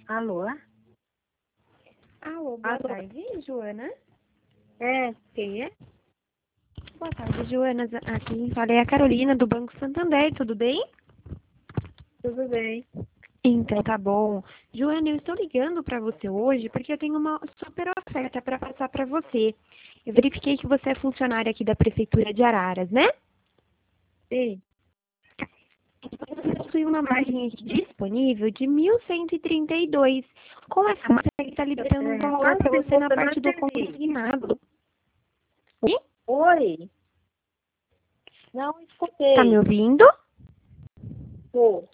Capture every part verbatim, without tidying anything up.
Alô? Alô, boa Alô? tarde, Joana. É, quem é? Boa tarde, Joana. Aqui falei a Carolina do Banco Santander, tudo bem? Tudo bem. Então, tá bom. Joana, eu estou ligando para você hoje porque eu tenho uma super oferta para passar para você. Eu verifiquei que você é funcionária aqui da Prefeitura de Araras, né? Sim. Você possui uma margem aqui disponível de mil cento e trinta e dois. Com essa margem, você está liberando um É, valor fala para de você na volta, não parte do entendi. consignado. Oi? Oi? Não Tá me escutei. ouvindo? Tô.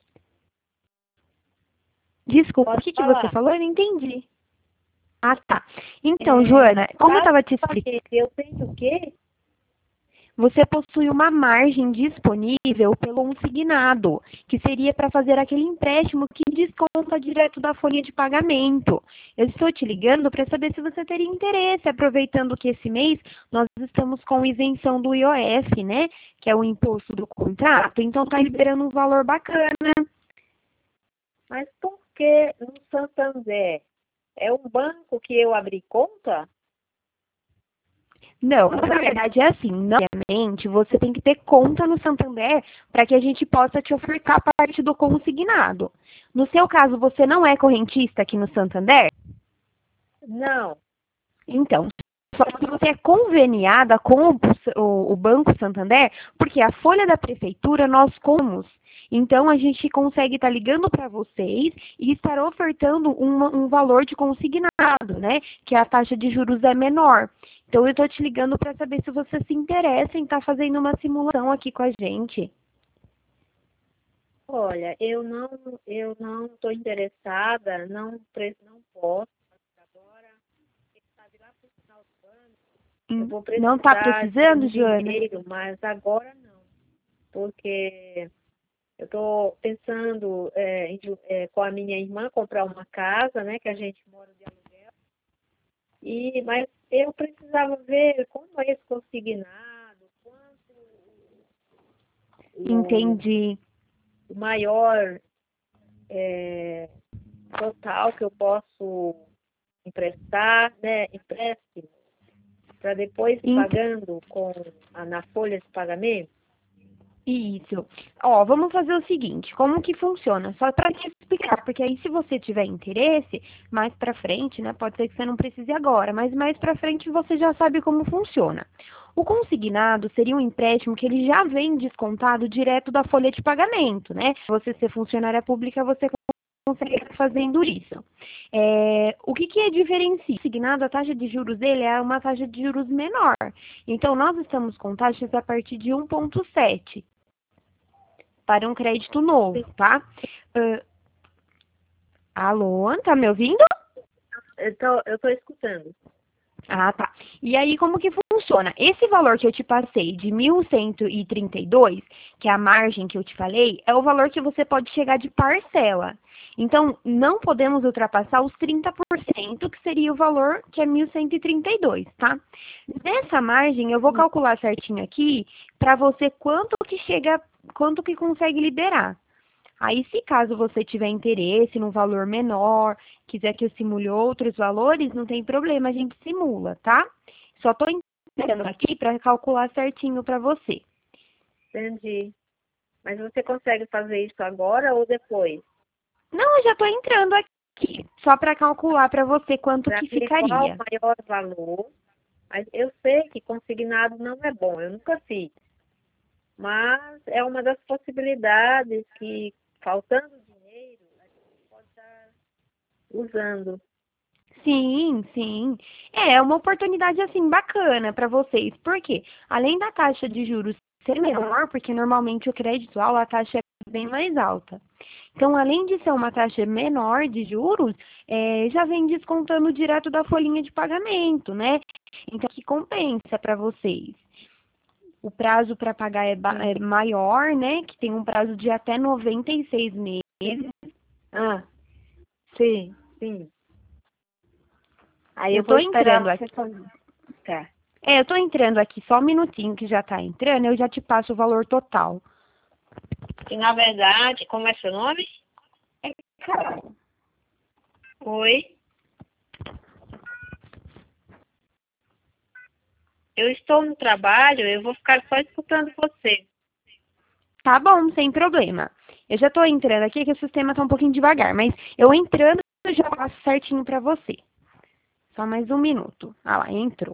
Desculpa, o Pode que que você falar. falou? Eu não entendi. Ah, tá. Então, É, Joana, como eu fala estava te explicando, novamente. Eu tenho o quê? você possui uma margem disponível pelo consignado, que seria para fazer aquele empréstimo que desconta direto da folha de pagamento. Eu estou te ligando para saber se você teria interesse, aproveitando que esse mês nós estamos com isenção do I O F, né? Que é o imposto do contrato, então está liberando um valor bacana. Mas por que no Santander? É um banco que eu abri conta? Não, na verdade é assim, não, obviamente, você tem que ter conta no Santander para que a gente possa te ofertar a parte do consignado. No seu caso, você não é correntista aqui no Santander? Não. Então, só que você é conveniada com o, o, o Banco Santander, porque a folha da prefeitura nós comos. Então, a gente consegue estar ligando para vocês e estar ofertando uma, um valor de consignado, né? Que a taxa de juros é menor. Então, eu estou te ligando para saber se você se interessa em estar fazendo uma simulação aqui com a gente. Olha, eu não, eu não estou interessada, não, pre- não posso. Agora, quem sabe lá pro final do ano, eu Hum, vou Não está precisar de um precisando, Joana? dinheiro, mas agora não. Porque eu estou pensando é, em ju- é, com a minha irmã comprar uma casa, né, que a gente mora de aluguel. E, mas eu precisava ver como é esse consignado, quanto o, Entendi. o maior é, total que eu posso emprestar, né, empréstimo, para depois ir Ent- pagando com, a- na folha de pagamento. Isso. Ó, vamos fazer o seguinte, como que funciona? Só para te explicar, porque aí se você tiver interesse, mais para frente, né, pode ser que você não precise agora, mas mais para frente você já sabe como funciona. O consignado seria um empréstimo que ele já vem descontado direto da folha de pagamento, né? Se você ser funcionária pública, você consegue estar fazendo isso. É, o que, que é diferencia? O consignado, a taxa de juros dele é uma taxa de juros menor. Então, nós estamos com taxas a partir de um vírgula sete para um crédito novo, tá? Uh, alô, tá me ouvindo? Então, eu estou escutando. Ah, tá. E aí, como que funciona? Esse valor que eu te passei de mil cento e trinta e dois, que é a margem que eu te falei, é o valor que você pode chegar de parcela. Então, não podemos ultrapassar os trinta por cento, que seria o valor que é mil cento e trinta e dois, tá? Nessa margem, eu vou calcular certinho aqui para você quanto que chega, quanto que consegue liberar. Aí, se caso você tiver interesse num valor menor, quiser que eu simule outros valores, não tem problema, a gente simula, tá? Só estou entrando aqui para calcular certinho para você. Entendi. Mas você consegue fazer isso agora ou depois? Não, eu já estou entrando aqui, só para calcular para você quanto Para que ver qual o ficaria. maior valor. Mas eu sei que consignado não é bom, eu nunca fiz. Mas é uma das possibilidades que, faltando dinheiro, a gente pode estar usando. Sim, sim. É é uma oportunidade assim bacana para vocês. Por quê? Além da taxa de juros ser menor, porque normalmente o crédito a taxa é bem mais alta. Então, além de ser uma taxa menor de juros, é, já vem descontando direto da folhinha de pagamento, né? Então, que compensa para vocês. O prazo para pagar é, ba- é maior, né? Que tem um prazo de até noventa e seis meses. Ah, sim, sim. Aí Eu eu vou estou esperar entrando você aqui. fazer. Tá. É, eu estou entrando aqui só um minutinho que já está entrando, eu já te passo o valor total. E na verdade, como é seu nome? É, Carol. Oi? Eu estou no trabalho, eu vou ficar só escutando você. Tá bom, sem problema. Eu já tô entrando aqui, que o sistema tá um pouquinho devagar, mas eu entrando, eu já passo certinho pra você. Só mais um minuto. Ah lá, entrou.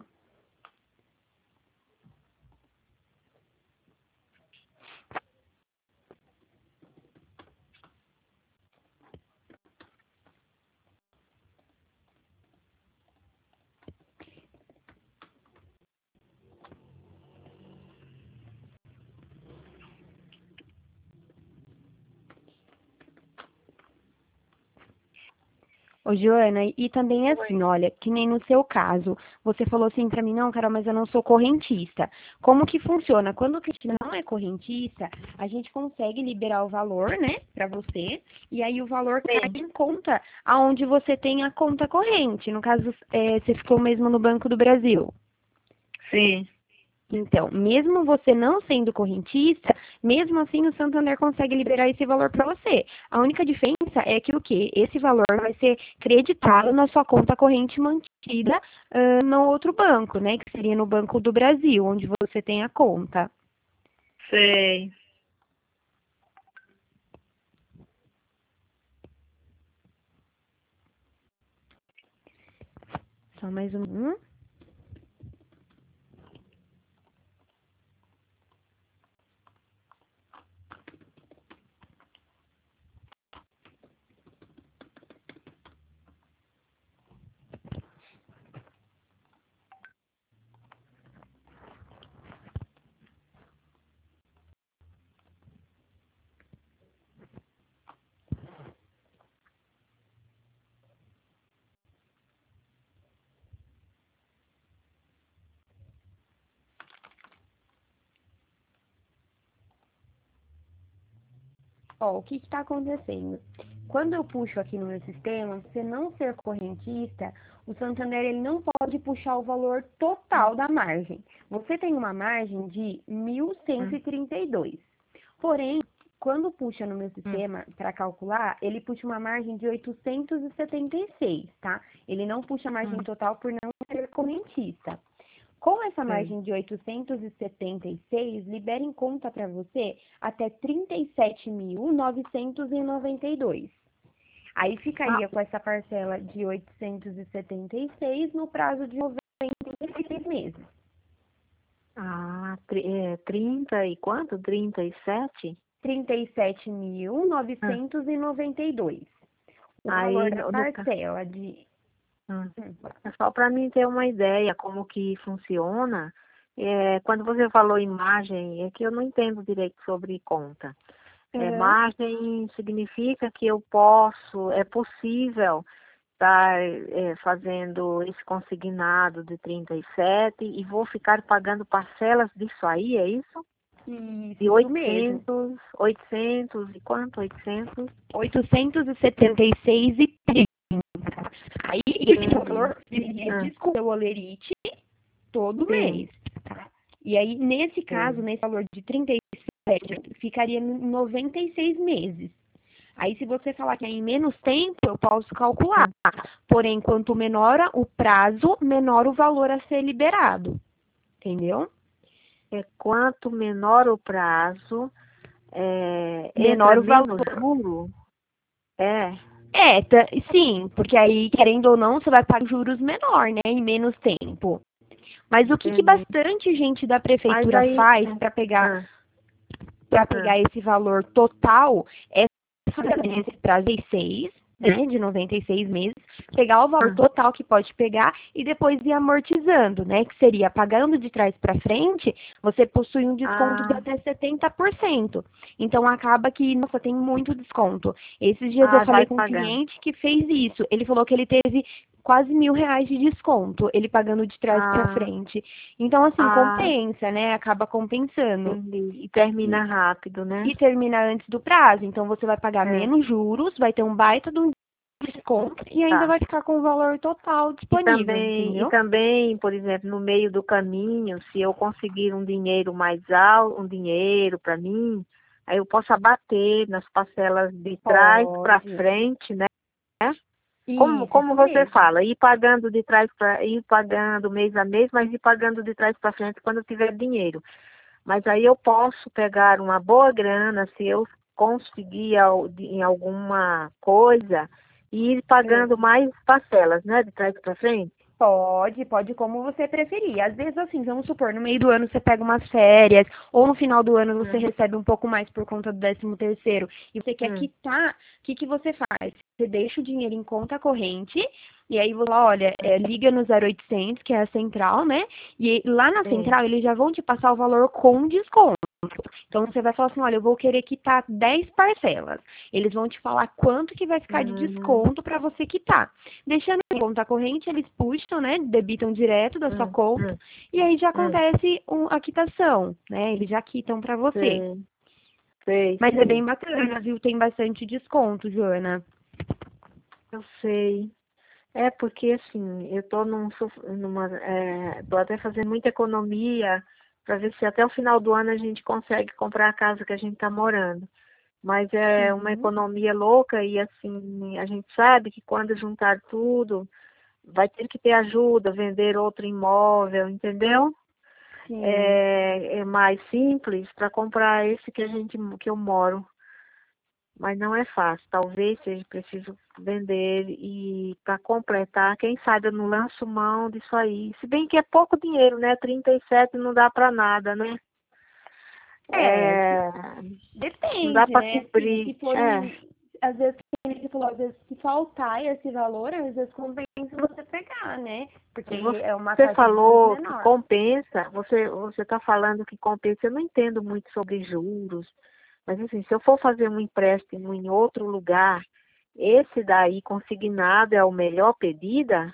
Ô, Joana, e também assim, olha, que nem no seu caso, você falou assim pra mim, não, Carol, mas eu não sou correntista. Como que funciona? Quando o cliente não é correntista, a gente consegue liberar o valor, né, pra você, e aí o valor cai Sim, em conta aonde você tem a conta corrente. No caso, é, você ficou mesmo no Banco do Brasil. sim. Então, mesmo você não sendo correntista, mesmo assim o Santander consegue liberar esse valor para você. A única diferença é que o quê? Esse valor vai ser creditado na sua conta corrente mantida uh, no outro banco, né? Que seria no Banco do Brasil, onde você tem a conta. Sei. Só mais um. Ó, o que está acontecendo? Quando eu puxo aqui no meu sistema, você não ser correntista, o Santander ele não pode puxar o valor total da margem. Você tem uma margem de mil cento Hum, e trinta e dois. Porém, quando puxa no meu hum, sistema para calcular, ele puxa uma margem de oitocentos e setenta e seis, tá? Ele não puxa a margem hum, total por não ser correntista. Com essa sei. margem de oitocentos e setenta e seis, libera em conta para você até trinta e sete mil novecentos e noventa e dois. Aí Ah, ficaria com essa parcela de oitocentos e setenta e seis no prazo de noventa e seis meses. ah, tri- é, trinta e quanto? Trinta e sete. trinta e sete mil Ah, novecentos e noventa e dois. O valor aí, da no, no, ca- parcela de... hum, Hum, é só para mim ter uma ideia como que funciona. É, quando você falou em margem, é que eu não entendo direito sobre conta. É, Uhum. margem significa que eu posso, é possível estar é, fazendo esse consignado de trinta e sete e vou ficar pagando parcelas disso aí, é isso? Isso, De isso mesmo. oitocentos, oitocentos e quanto? oitocentos? oitocentos e setenta e seis e trinta. Aí esse Entendi. valor iria Ah, descontar o olerite todo sim, mês, tá? E aí, nesse caso, sim. nesse valor de trinta e sete, ficaria em noventa e seis meses. Aí, se você falar que é em menos tempo, eu posso calcular. Ah, Porém, quanto menor o prazo, menor o valor a ser liberado. Entendeu? é, quanto menor o prazo, é, entra Menor o menos valor. juro? É, É, tá- sim, porque aí, querendo ou não, você vai pagar juros menor, né? Em menos tempo. Mas o que, que entendi. bastante gente da Mas prefeitura aí, faz para pegar ah, para ah, pegar esse valor total é fazer esse prazo de seis, né, de noventa e seis meses, pegar o valor ah, total que pode pegar e depois ir amortizando, né, que seria pagando de trás para frente, você possui um desconto de ah, até setenta por cento. Então acaba que, nossa, tem muito desconto. Esses dias eu ah, falei vai com um pagando. cliente que fez isso. Ele falou que ele teve quase mil reais de desconto, ele pagando de trás para Ah, frente. Então, assim, ah, compensa, né? Acaba compensando entendi. E termina rápido, né? e termina antes do prazo. Então você vai pagar É, menos juros, vai ter um baita de um desconto e ainda tá. vai ficar com o valor total E disponível, também, e entendeu? também, por exemplo, no meio do caminho, se eu conseguir um dinheiro mais alto, um dinheiro para mim, aí eu posso abater nas parcelas de trás para Pode. frente, né? Como, Isso, como isso você mesmo. fala, ir pagando de trás para ir pagando mês a mês, mas ir pagando de trás para frente quando eu tiver dinheiro. Mas aí eu posso pegar uma boa grana, se eu conseguir al- de- em alguma coisa, e ir É. pagando mais parcelas, né? De trás para frente. Pode, pode como você preferir. Às vezes, assim, vamos supor, no meio do ano você pega umas férias, ou no final do ano você Hum, recebe um pouco mais por conta do décimo terceiro, e você quer hum, quitar, o que, que você faz? Você deixa o dinheiro em conta corrente, e aí você, olha, é, liga no zero oitocentos, que é a central, né? E lá na sim. central eles já vão te passar o valor com desconto. Então você vai falar assim, olha, eu vou querer quitar dez parcelas. Eles vão te falar quanto que vai ficar de Hum, desconto para você quitar. Deixando em conta corrente, eles puxam, né? Debitam direto da sua hum, conta hum, e aí já hum, acontece um- a quitação, né? Eles já quitam para você. sei, sei, Mas é bem sei. bacana, viu? Tem bastante desconto, Joana. Eu sei. É porque assim, eu tô num, suf- numa, é, tô até fazendo muita economia para ver se até o final do ano a gente consegue comprar a casa que a gente está morando. Mas é uma Sim, economia louca e assim, a gente sabe que quando juntar tudo, vai ter que ter ajuda, vender outro imóvel, entendeu? sim. É, é mais simples para comprar esse que a gente que eu moro. Mas não é fácil. Talvez seja preciso vender e para completar, quem sabe eu não lanço mão disso aí. Se bem que é pouco dinheiro, né? trinta e sete não dá para nada, né? É, É, não dá depende, para né? Assim, cobrir. se for É, um. Às vezes, como você falou, às vezes se faltar esse valor, às vezes compensa você pegar, né? Porque é uma você taxa de juros falou que menor. compensa, você você está falando que compensa. Eu não entendo muito sobre juros, mas assim, se eu for fazer um empréstimo em outro lugar, esse daí consignado é o melhor pedida?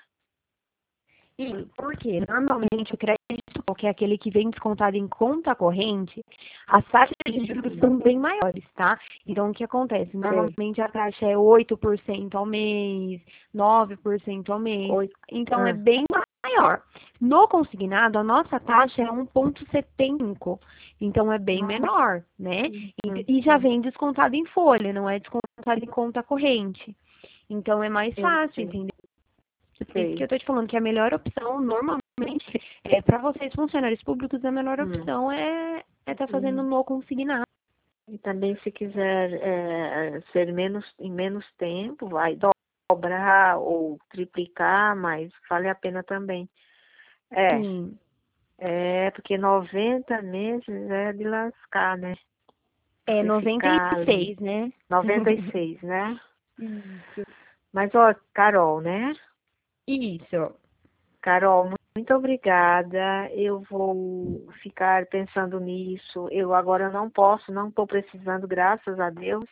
E por quê? Normalmente o crédito, que é aquele que vem descontado em conta corrente, as taxas de juros Hum, são bem maiores, tá? Então o que acontece? sei. Normalmente a taxa é oito por cento ao mês, nove por cento ao mês, Oito. então é bem maior. No consignado, a nossa taxa é um vírgula setenta e cinco, então é bem Ah, menor, né? hum, E hum, e já hum. vem descontado em folha, não é descontado em conta corrente. Então é mais Eu fácil, sei, entendeu? Por isso que sei. eu tô te falando que a melhor opção, normalmente, é para vocês funcionários públicos, a melhor Hum, opção é estar fazendo hum. no consignado. E também se quiser é, ser menos, em menos tempo, vai dobrar ou triplicar, mas vale a pena também. É, Sim. é porque noventa meses é de lascar, né? É Você noventa e ficar ali. seis, né? Noventa e seis, né? Isso. Mas, ó, Carol, né? Isso. Carol, mu- muito obrigada. Eu vou ficar pensando nisso. Eu agora não posso, não estou precisando, graças a Deus.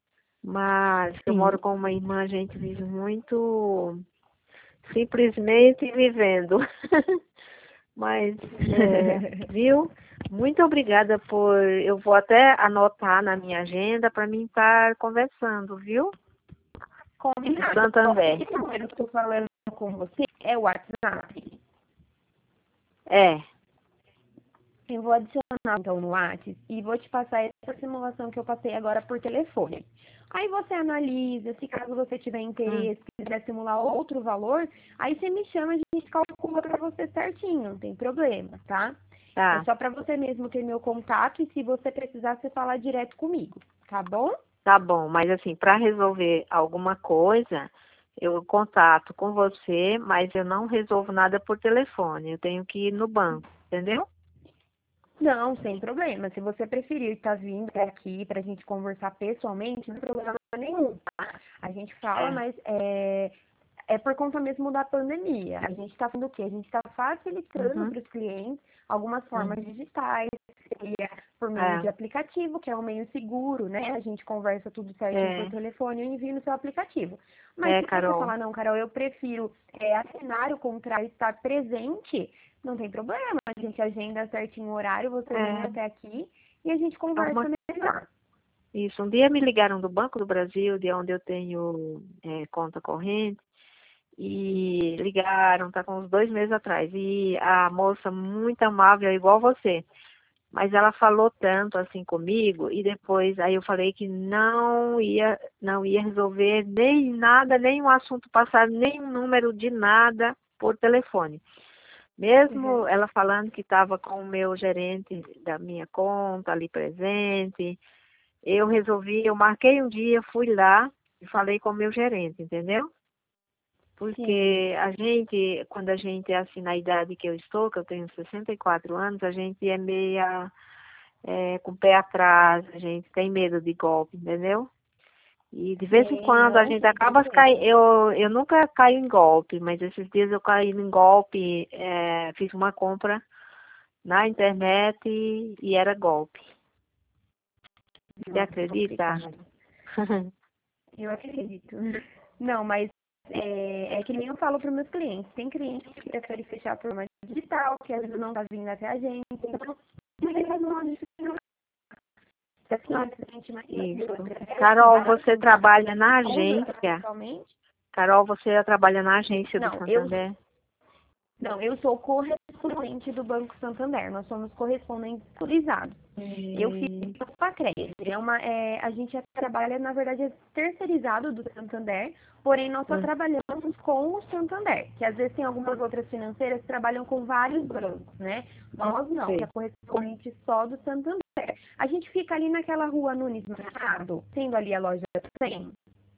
Mas eu moro Sim. com uma irmã, a gente vive muito simplesmente vivendo. Mas, é, viu? Muito obrigada por. Eu vou até anotar na minha agenda para mim estar conversando, viu? No Combinado. Ó, Santander. esse número que eu tô falando com você é o WhatsApp. É, Eu vou adicionar então no WhatsApp e vou te passar essa simulação que eu passei agora por telefone. Aí você analisa, se caso você tiver hum, interesse, quiser simular outro valor, aí você me chama, a gente calcula para você certinho, não tem problema, tá? É tá, só para você mesmo ter meu contato e se você precisar, você falar direto comigo, tá bom? tá bom. Mas assim, para resolver alguma coisa, eu contato com você, mas eu não resolvo nada por telefone. Eu tenho que ir no banco, entendeu? Não, sem problema. Se você preferir estar vindo até aqui para a gente conversar pessoalmente, não tem problema nenhum, tá? A gente fala, É, mas é, é por conta mesmo da pandemia. A gente está fazendo o quê? A gente está facilitando uhum, para os clientes algumas formas uhum, digitais, seria por meio é, de aplicativo, que é um meio seguro, né? A gente conversa tudo certinho por é, telefone e eu envio no seu aplicativo. Mas é, se você Carol. falar, não, Carol, eu prefiro é, assinar o contrato e estar presente, não tem problema. A gente agenda certinho o horário, você vem É, até aqui e a gente conversa alguma melhor. Isso, um dia me ligaram do Banco do Brasil, de onde eu tenho é, conta corrente, e ligaram, tá com uns dois meses atrás, e a moça muito amável, igual você, Mas ela falou tanto assim comigo e depois aí eu falei que não ia, não ia resolver nem nada, nem um assunto passado, nem um número de nada por telefone. Mesmo Uhum. ela falando que estava com o meu gerente da minha conta ali presente, eu resolvi, eu marquei um dia, fui lá e falei com o meu gerente, entendeu? Sim. Porque a gente, quando a gente é assim na idade que eu estou, que eu tenho sessenta e quatro anos, a gente é meia é, com o pé atrás, a gente tem medo de golpe, entendeu? E de vez em Sim, quando a não, gente sim, com acaba caindo, certeza. eu, eu nunca caio em golpe, mas esses dias eu caí em golpe, é, fiz uma compra na internet e, e era golpe. Você Nossa, é acredita? complicado. Eu acredito. Não, mas é, é que nem eu falo para meus clientes. Tem clientes que preferem fechar por uma digital, que às vezes não está vindo até a gente. Então, mas não, não, se a senhora se sente mais Isso. segura, Carol, você trabalha na conversar agência? pessoalmente. Carol, você trabalha na agência do Não, eu Santander? não, eu sou correspondente do Banco Santander. Nós somos correspondentes autorizados. Eu fiz Hum, a Credit. É uma, é, a gente trabalha, na verdade, é terceirizado do Santander, porém nós só hum, trabalhamos com o Santander, que às vezes tem algumas outras financeiras que trabalham com vários bancos, né? Nós não, que é sei. correspondente só do Santander. A gente fica ali naquela rua Nunes Machado, tendo ali a loja cem.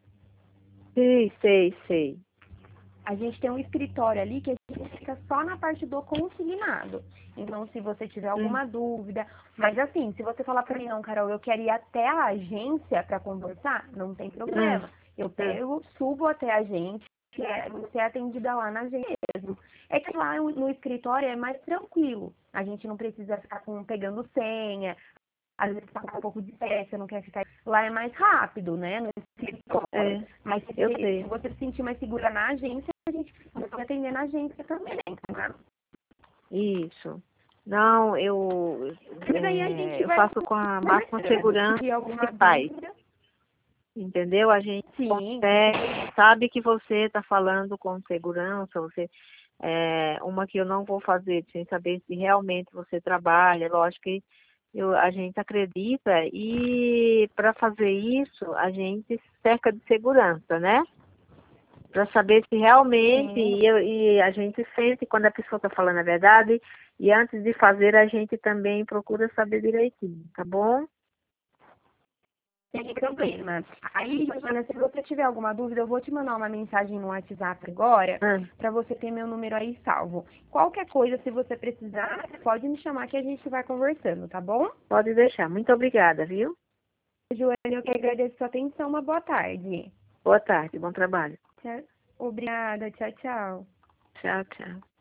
Sei, sei, sei. A gente tem um escritório ali que a gente fica só na parte do consignado. Então, se você tiver Hum, alguma dúvida, mas assim, se você falar para mim, não, Carol, eu quero ir até a agência para conversar, não tem hum, problema. Eu hum. pego, subo até a gente, que é, você é atendida lá na agência mesmo. É que lá no escritório é mais tranquilo. A gente não precisa ficar com, pegando senha, às vezes tá com um pouco de pé, você não quer ficar. Lá é mais rápido, né? No escritório. É, Mas se, eu se sei. você se sentir mais segura na agência, a gente vai atender na agência também, tá? Isso. Não, eu, Mas aí a é, gente eu vai faço com a máxima conversando. segurança Se que alguma faz. dúvida, Entendeu? A gente sim, com consegue, certeza. sabe que você está falando com segurança, você é, uma que eu não vou fazer sem saber se realmente você trabalha, lógico que eu, a gente acredita e para fazer isso a gente se cerca de segurança, né? Para saber se realmente, Sim. e, eu- e a gente sente quando a pessoa está falando a verdade, e antes de fazer a gente também procura saber direitinho, tá bom? Sem problema. Aí, Joana, se você tiver alguma dúvida, eu vou te mandar uma mensagem no WhatsApp agora, Ah, para você ter meu número aí salvo. Qualquer coisa, se você precisar, pode me chamar que a gente vai conversando, tá bom? pode deixar. Muito obrigada, viu? Joana, eu que agradeço a sua atenção. Uma boa tarde. Boa tarde, bom trabalho. Tchau. Obrigada. Tchau, tchau. Tchau, tchau.